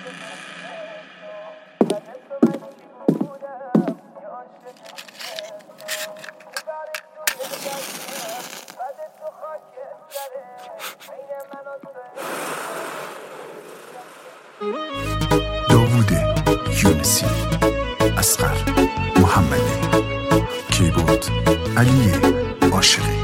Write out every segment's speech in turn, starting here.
داوود یونسی، اصغر محمدی، کیبورد علی عاشقی.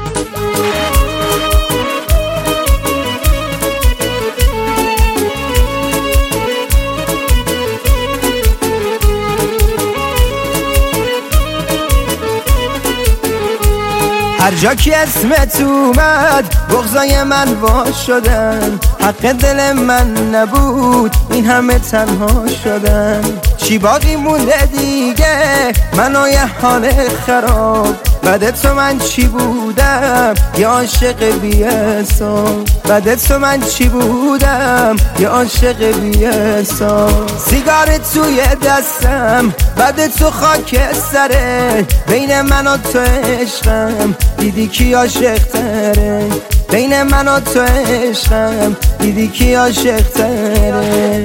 هر جا که اسمت اومد بغضای من واش شدن، حق دل من نبود این همه تنها شدن. چی باقی مونده دیگه من و یه حال خراب، بعد تو من چی بودم یه عاشق بی حساب. بعد تو من چی بودم یه عاشق بی حساب. سیگار توی دستم بعد تو خاک سره، بین من و تو عشقم دیدی کی عاشق تره. بین من و تو عشقم دیدی کی عاشق تره.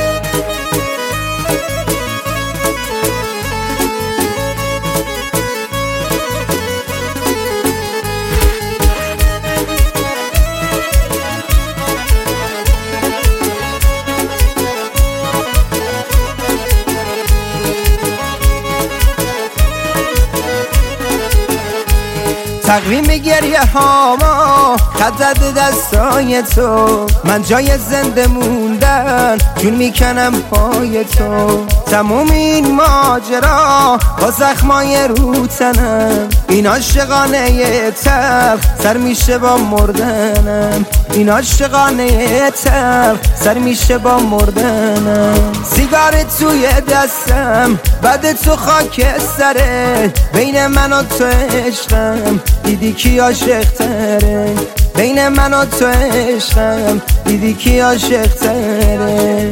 تقویم گریه هاما خط زده دستای تو، من جای زنده موندن جون میکنم پای تو. تموم این ماجرا با زخمای رو تنم، این عاشقانه تلخ سر میشه با مردنم. این عاشقانه تلخ سر میشه با مردنم. سیگار توی دستم بعد تو خاک سره، بین من و تو عشقم دیدی کی عاشق تره. بین من و تو عشقم دیدی کی عاشق تره.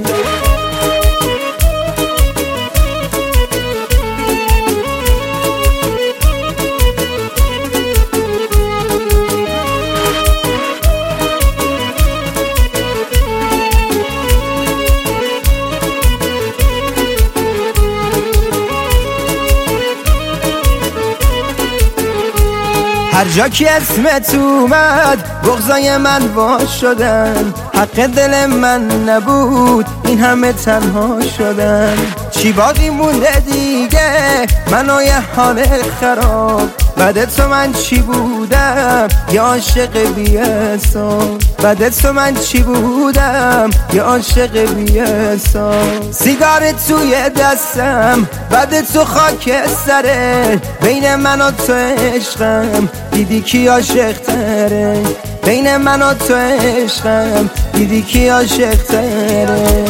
هر جا که اسمت اومد بغضای من واش شدن، حق دل من نبود این همه تنها شدن. چی باقی مونده دیگه من و یه حال خراب، بعد تو من چی بودم یه عاشق بی حساب. بعد تو من چی بودم یه عاشق بی حساب. سیگار توی دستم بعد تو خاک سره، بین من و تو عشقم دیدی کی عاشق تره. بین من و تو عشقم دیدی کی عاشق تره.